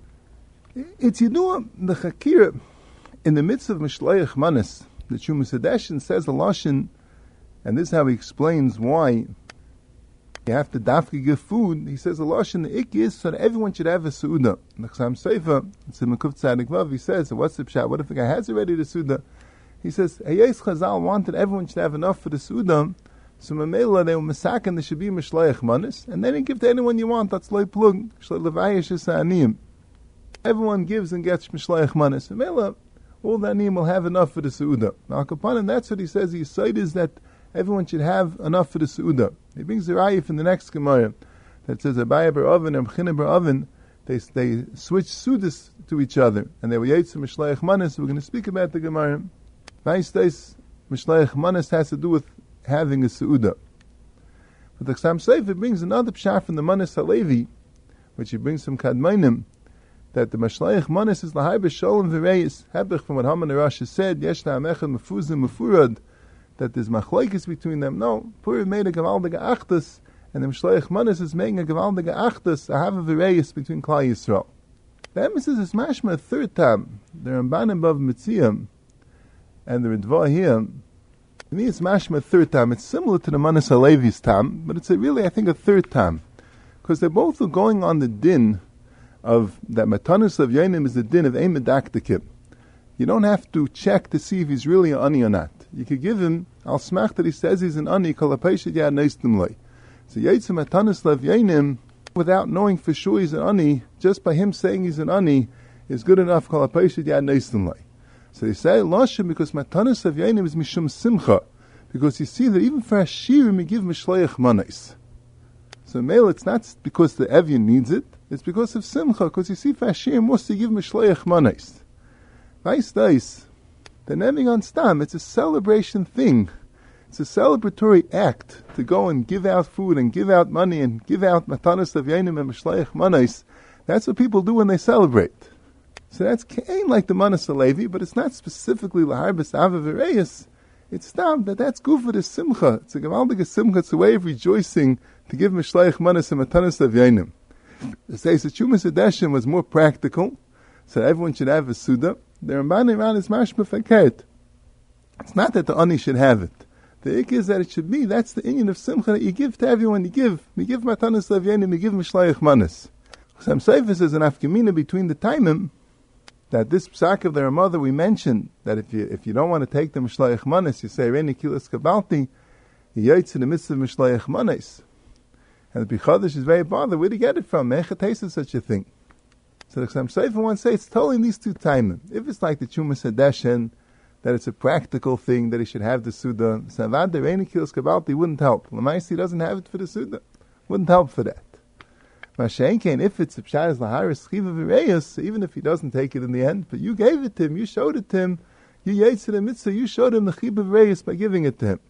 It's you know the Chakira in the midst of Mishleich Manis. The Chumash Hadeshin says the lashon, and this is how he explains why you have to dafki give food. He says the lashon the ik is so that everyone should have a suuda. The Chasam Sofer, it's in Mekuf Tzadik Vav. He says, "What's the pshat? What if the guy has already the suuda?" He says, "Hayes Chazal wanted everyone should have enough for the suuda, so Mamela they were masakin there should be mishleich manis, and then you give to anyone you want. That's loy plug shlei levayish aniyim. Everyone gives and gets mishleich manis. Mamela, all the aniyim will have enough for the suuda." Now, Kapanim, that's what he says. His side is that everyone should have enough for the suuda. He brings the raya from the next Gemara that says Abaye bar Oven and Bechina bar Oven, they they switch sudas to each other, and they were yaitz mishleich manis. We're going to speak about the Gemara. Vaistais mishleich manis has to do with having a suuda. But the Chasam Sofer brings another pshat from the Manis Halevi, which he brings from Kadmainim, that the mishleich manis is lahai b'sholem v'reis hebech from what Haman Rashi said. Yesh la'amechad mefuzim mefurad, that there's machlokes between them. No, Purim made a gewaldige achtus, and the Mishleich Manis is making a gewaldige achtus, a have a various between Klal Yisrael. The emphasis is mashma a third time. The Ramban above Mitziyam, and the Ritva here, To me, it's mashma third time. It's similar to the Manas Halevi's time, but it's a really, I think, a third time. Because they're both going on the din of that Matanis of Yainim is the din of Ein Medaktikim. You don't have to check to see if he's really an ani or not. You could give him, al smach that he says he's an ani, kol ha-peshet yad neistim lei. So Yaitze Matanis of Yainim, without knowing for sure he's an ani, just by him saying he's an ani, is good enough, kol ha-peshet yad neistim lei. So they say Lashim because Matanis of Yainim is Mishum Simcha, because you see that even for Hashirim you give Mishleich Manis. So male, it's not because the Evian needs it, it's because of Simcha, because you see for Hashirim must you give Mishleich Manis. Nice, nice. The Neming on Stam, it's a celebration thing. It's a celebratory act to go and give out food and give out money and give out Matanis of Yainim and Mishleich Manis. That's what people do when they celebrate. So that's ain't like the Manas Halevi, but it's not specifically Laharbis Ava V'Reis. It's stam that that's Gufa to Simcha. It's a Gavaldige Simcha. It's a way of rejoicing to give Mishleich Manas and Matanis of Yainim. It says that Chumas Hadeshim was more practical, so everyone should have a Suda. The Ramban around is mashma fakert. It's not that the Ani should have it. The ik is that it should be, that's the inyan of Simcha that you give to everyone. You give. You give Matanis of Yainim, you give Mishleich Manas. Some Seifis is an afkamina between the timim, that this psak of the Ramah that we mentioned, that if you if you don't want to take the Mishleich Manis, you say Reini Kilas Kabalti, you yaitz in the midst of Mishleich Manis. And the Bichadish is very bothered. Where do you get it from? Mecha tasted such a thing. So the Chassam Sofer wants to say it's totally in these two timing. If it's like the Chumas Hadeshen, that it's a practical thing that he should have the Suda, Savad the Reini Kilas Kabalti wouldn't help. Lamaisi doesn't have it for the Suda. Wouldn't help for that. Mashenkein, if it's a pshat is laharis chiva v'reyus, even if he doesn't take it in the end, but you gave it to him, you showed it to him, you yaitz the mitzvah, you showed him the chiva v'reyus by giving it to him.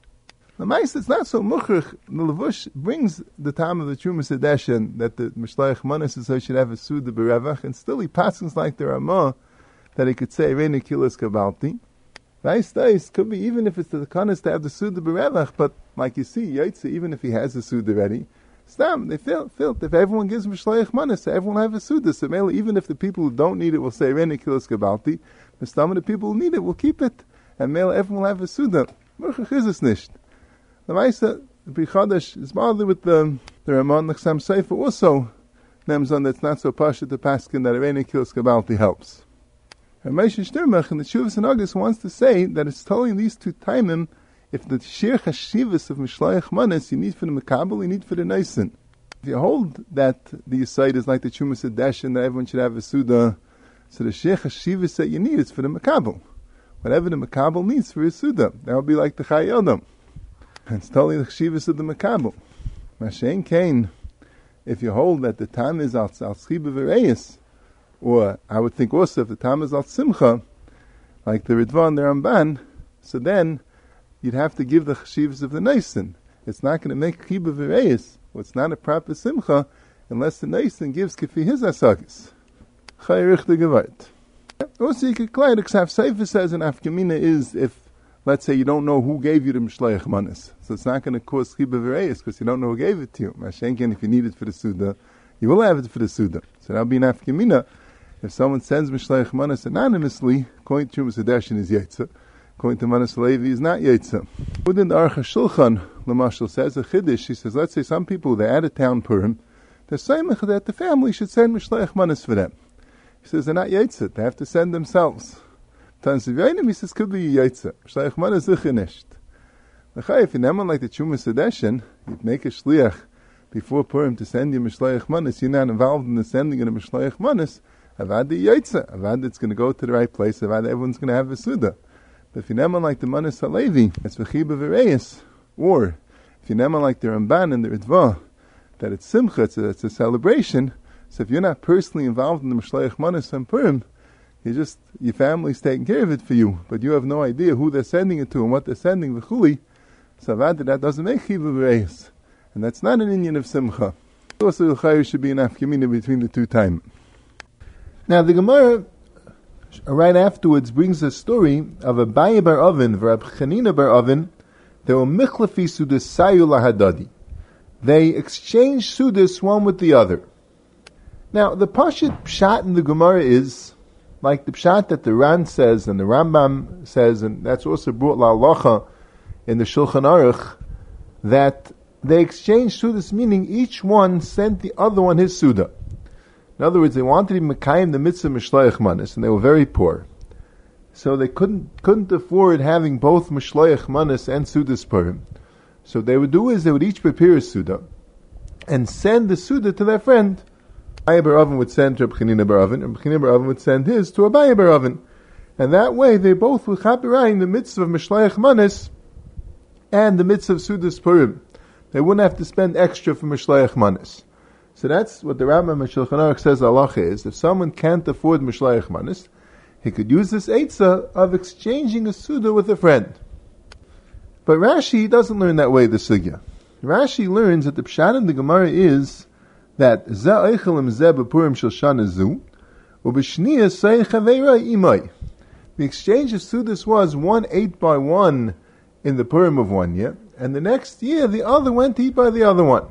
The Maisa, it's not so muchrich. The Levush brings the time of the Chumas Hadeshen that the Mishleich Manas is so he should have a Suda b'revach, and still he passes like the Ramah that he could say Reini Kilas Kabalti. Nice days could be even if it's the Kanas to have the Suda b'revach, but like you see, yaitz even if he has the Suda ready. Stam, they felt, felt if everyone gives Mishleich Manas, everyone will have a Suda. So mainly, even if the people who don't need it will say Reini Kilas Kabalti, the Stam of the people who need it will keep it. And mainly, everyone will have a Suda. Murchach is es nicht. The Maisa, the Bichadash, is bothered with the, the Ramon, the Chassam Sofer also, Nemzon, that's not so pasha to Paskin that Reini Kilas Kabalti helps. And Moshe Shtermach in the Shuvas and August wants to say that it's totally in these two timim. If the sheer chashivas of Mishleich Manas, you need for the Makabel, you need for the Naisen. If you hold that the Yisayid is like the Chumas Hadeshen, that everyone should have a Suda, so the sheer chashivas that you need is for the Makabel. Whatever the Makabel needs for his Suda, that will be like the Chai Yodam. And it's totally the chashivas of the Makabel. Mashen Kain, if you hold that the time is al Schiba V'Reis, or I would think also if the time is al Simcha, like the Ridvan, the Ramban, so then you'd have to give the chashivas of the Naisen. It's not going to make chiba v'reis, or it's not a proper simcha, unless the Naisen gives kifi his asagis. Chayrich the Gewalt. Also, you could clear the Chassam Sofer says an afkamina is if, let's say, you don't know who gave you the Mishleich Manas. So it's not going to cause chiba v'reis, because you don't know who gave it to you. Mashenken, if you need it for the Suda, you will have it for the Suda. So that'll be an afkamina. If someone sends Mishleich Manas anonymously, according to Chumas Hadeshen is Yetzah, according to Manas Halevi, is not Yetzah. Within the Aruch HaShulchan, Lamashal says a chiddush. He says, let's say some people, they're out of town Purim, they're saying that the family should send Mishleich Manas for them. He says they're not Yetzah, they have to send themselves. Tansi V'Einim, he says, could be Yetzah. Mishleich Manas sicher nicht. If you never like the Chumas Hadeshen, you'd make a shliach before Purim to send you Mishleich Manas, you're not involved in the sending of the Mishleich Manas, Avad the Yetzah. Avad it's going to go to the right place, Avad everyone's going to have a Suda. But if you never like the Manas Halevi, it's v'chiba v'reis. Or, if you never like the Ramban and the Ritva, that it's simcha, it's a, it's a celebration. So if you're not personally involved in the Mishleich Manas and Purim, you just, your family's taking care of it for you, but you have no idea who they're sending it to and what they're sending, v'chuli. So that, that doesn't make chiba v'reis. And that's not an Indian of simcha. Also, the Chayr should be an afkamina between the two times. Now, the Gemara right afterwards brings a story of Abaye bar Avin, Rab Chanina bar Avin. They were michlafi sudas sayu lahadadi. They exchanged sudas one with the other. Now, the Pashut Pshat in the Gemara is like the Pshat that the Ran says and the Rambam says, and that's also brought la halacha in the Shulchan Aruch that they exchanged Sudas, meaning each one sent the other one his Suda. In other words, they wanted to be Mekayim the mitzvah Mishloach Manis, and they were very poor. So they couldn't couldn't afford having both Mishloach Manis and Sudas Purim. So what they would do is they would each prepare a Suda and send the Suda to their friend. Abaye bar Avin would send to Reb Chanina bar Avin, and Reb Chanina bar Avin would send his to Abaye bar Avin. And that way they both would chapirayin the mitzvah of Mishloach Manis and the mitzvah of Sudas Purim. They wouldn't have to spend extra for Mishloach Manis. So that's what the Rambam in Shulchan Aruch says halacha is. If someone can't afford Mishloach Manis, he could use this eitzah of exchanging a Suda with a friend. But Rashi doesn't learn that way, the sugya. Rashi learns that the pshat in the Gemara is that Zeh eichelim zeh b'purim shel shana zu, u'b'shniya say chaveira imay. The exchange of Sudas was one ate by one in the Purim of one year, and the next year the other went to eat by the other one.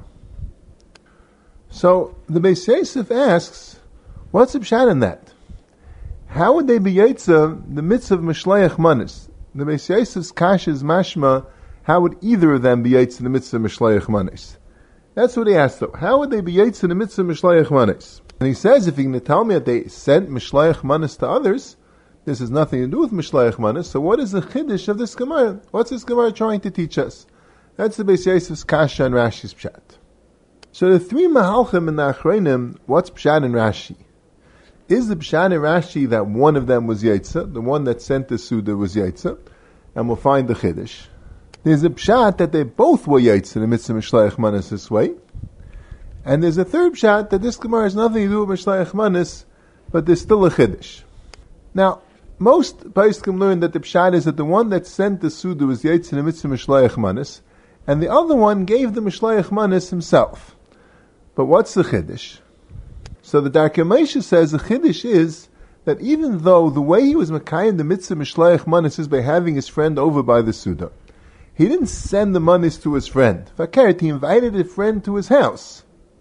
So the Beis Yosef asks, what's the pshat in that? How would they be yetza the mitzvah of Mishloach Manis? The Beis Yosef's kasha is mashma, how would either of them be yetza the mitzvah of Mishloach Manis? That's what he asked though. How would they be yetza the mitzvah of Mishloach Manis? And he says, if you're going to tell me that they sent Mishloach Manis to others, this has nothing to do with Mishloach Manis, so what is the chiddush of this Gemara? What's this Gemara trying to teach us? That's the Beis Yosef's kasha and Rashi's pshat. So the three Mahalchim and the Achreinim, what's pshat and Rashi? Is the pshat and Rashi that one of them was Yetza, the one that sent the Suda was Yetza, and we'll find the chiddush. There's a pshat that they both were Yetza in the mitzvah Mishloach Manis this way, and there's a third pshat that this Gemara has nothing to do with Mishloach Manis, but there's still a chiddush. Now, most Paiskim learn that the pshat is that the one that sent the Suda was Yetza in the mitzvah Mishloach Manis, and the other one gave the Mishloach Manis himself. But what's the chiddush? So the Darkei Moshe says the chiddush is that even though the way he was Mekayim the mitzvah Mishloach Manis is by having his friend over by the Suda, he didn't send the manis to his friend. Fakert, he invited a friend to his house.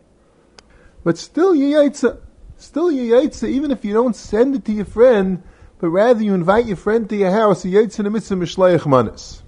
But still you yaitza. Still you yaitza, even if you don't send it to your friend, but rather you invite your friend to your house, you yaitza the mitzvah Mishloach Manis.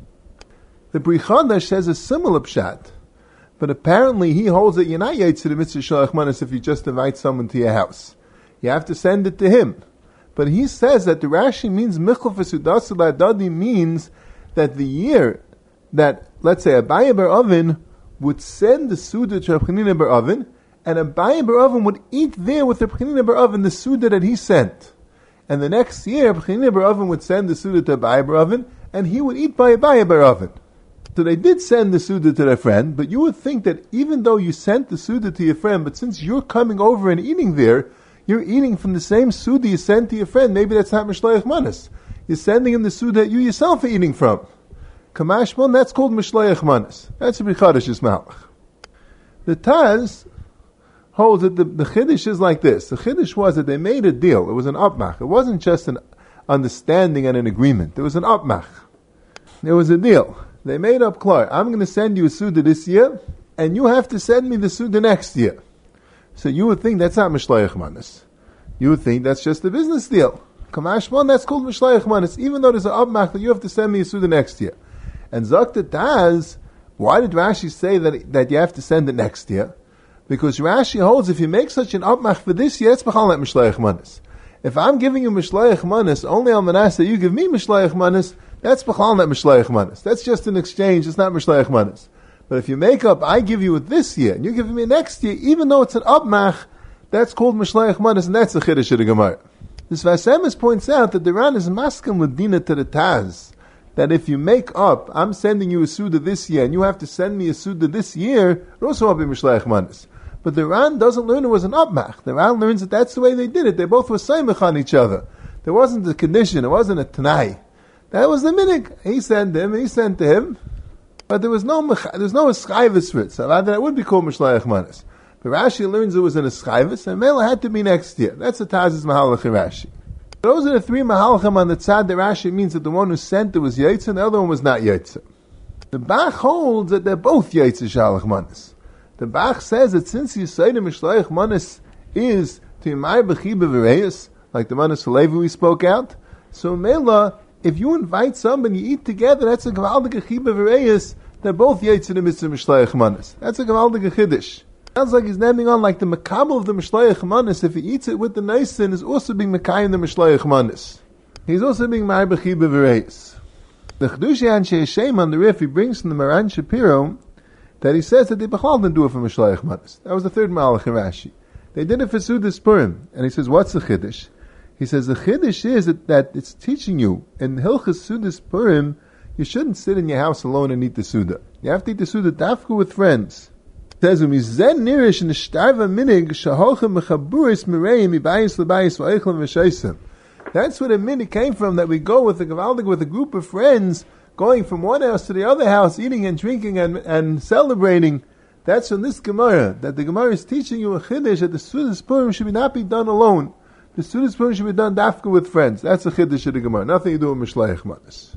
The Bri Chadash says a similar pshat, but apparently he holds that you're not yaitza the mitzvah Mishloach Manis if you just invite someone to your house. You have to send it to him. But he says that the Rashi means Michal V'Sudas L'Adadi means that the year that, let's say, Abaye bar Avin would send the Suda to Reb Chanina bar Avin, and Abaye bar Avin would eat there with Reb Chanina bar Avin the Suda that he sent. And the next year, Reb Chanina bar Avin would send the Suda to Abaye bar Avin, and he would eat by Abaye bar Avin. So they did send the Suda to their friend, but you would think that even though you sent the Suda to your friend, but since you're coming over and eating there, you're eating from the same Suda you sent to your friend. Maybe that's not Mishloach Manis. You're sending him the Suda that you yourself are eating from. Kamashmon, that's called Mishloach Manis. That's a Bri Chadash's Malach. The Taz holds that the, the Chiddush is like this. The Chiddush was that they made a deal. It was an upmach. It wasn't just an understanding and an agreement. There was an upmach. There was a deal. They made up klar. I'm going to send you a Suda this year, and you have to send me the Suda next year. So you would think that's not Mishloach Manis. You would think that's just a business deal. Kamashmon, that's called Mishloach Manis, even though there's an upmach that you have to send me a Suda next year. And Zakta Taz, why did Rashi say that, that you have to send it next year? Because Rashi holds if you make such an upmach for this year, it's b'chal not Mishloach Manis. If I'm giving you Mishloach Manis, only al Manasseh, you give me Mishloach Manis, that's b'chal not Mishloach Manis. That's just an exchange, it's not Mishloach Manis. But if you make up, I give you it this year, and you give me next year, even though it's an upmach, that's called Mishloach Manis, and that's the Chiddush of the Gemara. This Vasemis points out that the Ran is maskim l'dina to the Taz, that if you make up, I'm sending you a Suda this year, and you have to send me a Suda this year, it also won't be Mishloach Manis. But the Ran doesn't learn it was an upmach. The Ran learns that that's the way they did it. They both were saimach on each other. There wasn't a condition, it wasn't a tanai. That was the minig. He sent him, he sent to him, but there was no there was no eschayvis for it. So that would be called Mishloach Manis. But Rashi learns it was an eschayvis, and Mela had to be next year. That's the Taz's Mahalach in Rashi. Those are the three Mahalachim on the tzad that Rashi means that the one who sent it was Yaitza, and the other one was not Yaitza. The Bach holds that they're both Yaitza Shalach Manis. The Bach says that since Yisayim Mishloach Manis is to Yimai B'chi B'Vereyus, like the Manis Halevi we spoke out, so Mela, if you invite somebody, you eat together, that's a gewaldige chiba v'reis, they're both yaitz in the mitzvah Mishloach Manas. That's a gewaldige chiddush. Sounds like he's naming on like the makabel of the Mishloach Manas. If he eats it with the neisin, is also being makayim the Mishloach Manas. He's also being ma'ar b'chiba v'reis. The Chedushi Anshe Hashem on the Rif, he brings from the Maran Shapiro that he says that they b'chlal didn't do it for Mishloach Manas. That was the third Malach in Rashi. They did it for Sudas Purim. And he says, what's the chiddush? He says the chiddush is that, that it's teaching you in Hilchas Sudas Purim, you shouldn't sit in your house alone and eat the Suda. You have to eat the Suda dafka with friends. It says, "Umizen nirish in the shtarva minig shaholchem mechaburis mireim ibayis lebayis va'eichlem v'sheisim." That's where the minig came from. That we go with a gavaldik with a group of friends, going from one house to the other house, eating and drinking and and celebrating. That's from this Gemara. That the Gemara is teaching you a chiddush that the Sudas Purim should not be done alone. The Sudas Purim should be done dafka with friends. That's a chiddush of the Gemara. Nothing to do with Mishloach Manas.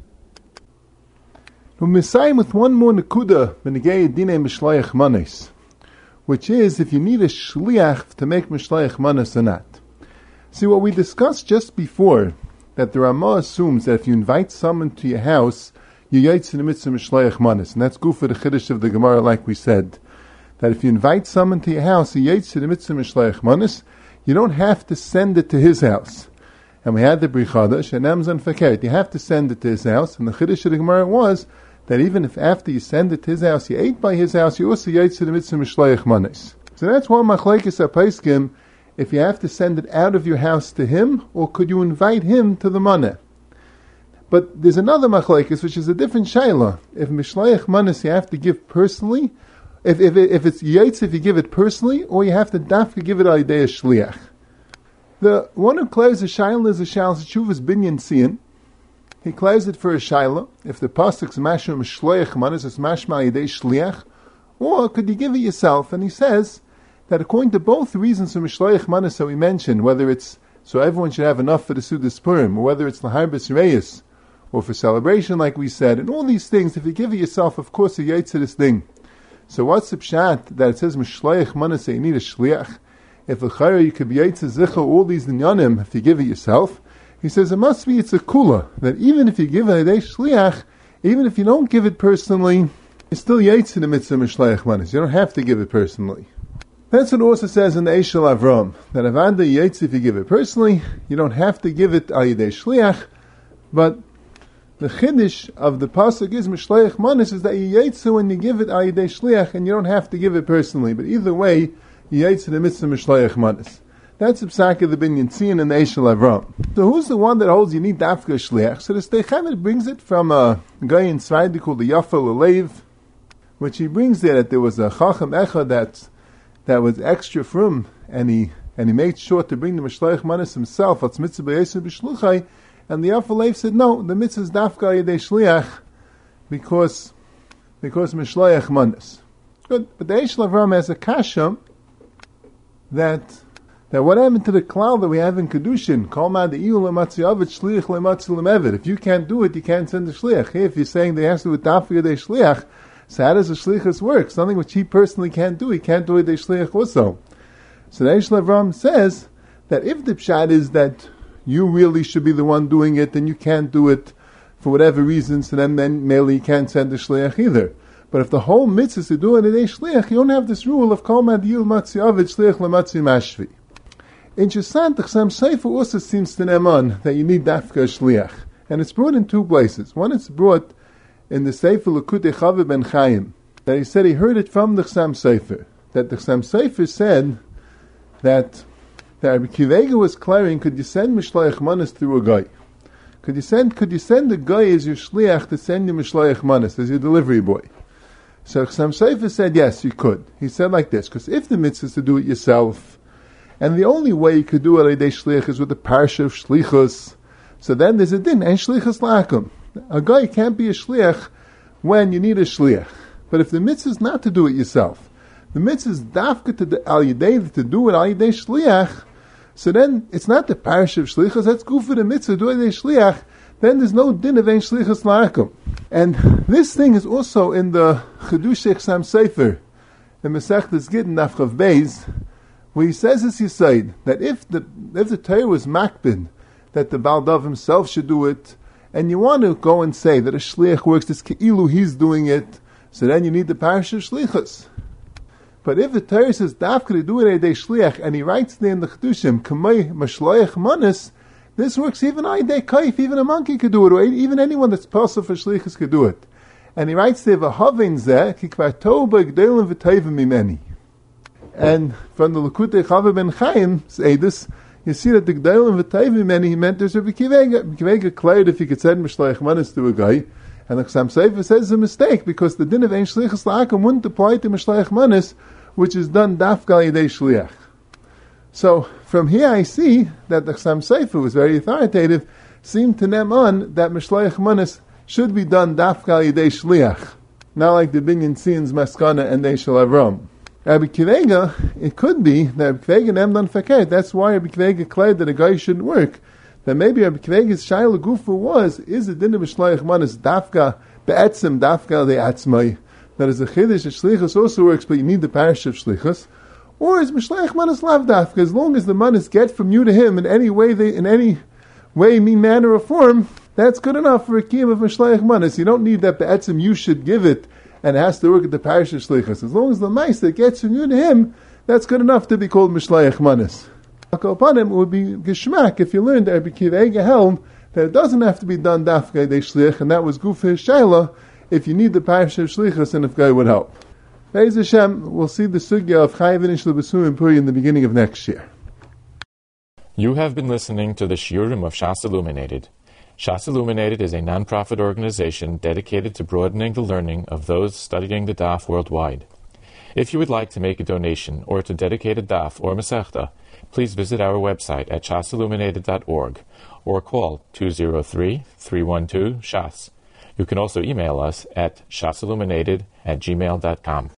We're Messiah with one more nekuda benegei dinei Mishloach Manas, which is if you need a shliach to make Mishloach Manas or not. See, what we discussed just before, that the Ramah assumes that if you invite someone to your house, you yaitz in the mitzvah Mishloach Manas, and that's good for the chiddush of the Gemara, like we said, that if you invite someone to your house, you yaitz in the mitzvah Mishloach Manas, you don't have to send it to his house. And we had the Bri Chadash, and Amzan Fakert, you have to send it to his house, and the chiddush of the Gemara was that even if after you send it to his house, you ate by his house, you also yaitz in the mitzvah Mishloach Manas. So that's one machlekes apaiskim, if you have to send it out of your house to him, or could you invite him to the maneh? But there's another machlekes, which is a different shayla. If Mishloach Manas you have to give personally, if if, if it's yaitz, if you give it personally, or you have to dafka give it al yidei shliach. The one who claims a shayla is a shayla shuvas binyan siyan. He claims it for a shayla. If the pasuk's mashma Mishloach Manas, it's mashma al yidei shliach, or could you give it yourself? And he says that according to both reasons for Mishloach Manas that we mentioned, whether it's so everyone should have enough for the Sudas Purim, or whether it's Laharbis Reis, or for celebration, like we said, and all these things, if you give it yourself, of course, you yaitz to this thing. So what's the pshat that it says Mishloach Manas that you need a shliach? If the chayra you could be yaitz zicha all these ninyanim if you give it yourself, he says it must be it's a kula that even if you give it a shliach, even if you don't give it personally, you still yaitz in the mitzvah Mishloach Manas. You don't have to give it personally. That's what it also says in the Eishel Avram, that avanda yaitz if you give it personally, you don't have to give it al yidei shliach, but the chiddush of the pasuk is Mishloach Manas is that you yaitz when you give it al yidei shliach, and you don't have to give it personally. But either way, you yaitz in the mitzvah Mishloach Manas. That's the psak of the Binyan Tzion and the Eishel Avram. So who's the one that holds you need dafka shliach? So the Steichamet brings it from a guy in Tzvaidi called the Yafa Lelev, which he brings there that there was a Chacham Echad that that was extra from, and he and he made sure to bring the Mishloach Manas himself. What's mitzvah b'yesur b'shluchai. And the Yafa Leif said, no, the mitzvah is dafka yedei shliach because because Mishloach Manas. Good, but the Eishel Avram has a kasha that that what happened to the cloud that we have in Kedushin? Kol ma de'iu lematzi avid shliach lematzi lemevid. If you can't do it, you can't send the shliach. If you're saying they have to do with dafka yedei shliach, so how does the shlichus work? Something which he personally can't do, he can't do it yedei shliach also. So the Eishel Avram says that if the pshat is that you really should be the one doing it, and you can't do it for whatever reason, so then, then merely you can't send the shliach either. But if the whole mitzvah is to do it in a shliach, you don't have this rule of kol madiyul matzi avid shliach lematzi mashvi. Interessant, the Chassam Sofer also seems to neman that you need dafka shliach, and it's brought in two places. One, it's brought in the Sefer Lekutei Chava ben Chaim, that he said he heard it from the Chassam Sofer, that the Chassam Sofer said that that Rabbi Kiva was clearing, could you send Mishloach Manas through a guy? Could you send could you send a guy as your shliach to send you Mishloach Manas, as your delivery boy? So Chassam Sofer said yes, you could. He said like this, because if the mitzvah is to do it yourself, and the only way you could do it yedei shliach is with the parsha of shlichus, so then there's a din, and shlichus lakum. A guy can't be a shliach when you need a shliach. But if the mitzvah is not to do it yourself, the mitzvah is dafka to the al yidei to do it al yidei shliach, so then it's not the parish of shlichus, that's good for the mitzvah, do it shliach, then there's no din of ein shlichus la'akum. And this thing is also in the Chedush Chassam Sofer, the Masechtas Gittin Daf Chav Beis, where he says this Yisaid, that if the if the Torah was makbid, that the Baal Dov himself should do it, and you want to go and say that a shliach works this keilu he's doing it, so then you need the parasha of shlichus. But if the Torah says dafka do it a shliach, and he writes there in the chedushim kamei mashloich manis, this works even a day kaif, even a monkey could do it, or even anyone that's possible for shlichus could do it. And he writes there v'havin zeh kikvar tova g'delim v'tayvim mimeni. And from the Likutei Chava ben Chaim say this, you see that the g'delim v'tayvim mimeni he meant there's a B'kivega. B'kivega declared if he could send mishloich manis to a guy, and the Chassam Sofer says it's a mistake because the din of ein shlichus la'akum wouldn't apply to mishloich manis, which is done dafka yidei shliach. So from here I see that the Chassam Sofer was very authoritative, seemed to them on that mishloich manis should be done dafka yidei shliach, not like the binyan scenes maskana and they shall avram. Rabbi Kivega, it could be that Rabbi Kivega nem done fakir. That's why Rabbi Kivega declared that a guy shouldn't work. That maybe Rabbi Kivega's shayla gufa was, is the din of mishloich manis dafka be'etzim dafka le'atzmai. That is a chiddush that shlichus also works, but you need the parish of shlichus. Or is mishloich manis lav dafka? As long as the manis get from you to him in any way, they, in any way, mean, manner, or form, that's good enough for a kiyum of mishloich manis. You don't need that be'etzim you should give it, and it has to work at the parish of shlichus. As long as the mice that gets from you to him, that's good enough to be called mishloich manis. Upon him, it would be geschmack if you learned that Rabbi Kivega held that it doesn't have to be done dafka de shlich, and that was guf his shayla if you need the parish of shlichus and if guy would help. Be'ez Hashem, we'll see the sugya of Chayav Inish L'Basum and Puri in the beginning of next year. You have been listening to the Shiurim of Shas Illuminated. Shas Illuminated is a non-profit organization dedicated to broadening the learning of those studying the daf worldwide. If you would like to make a donation or to dedicate a daf or masechta, please visit our website at shas illuminated dot org or call two zero three, three one two, S H A S. You can also email us at shasilluminated at gmail dot com.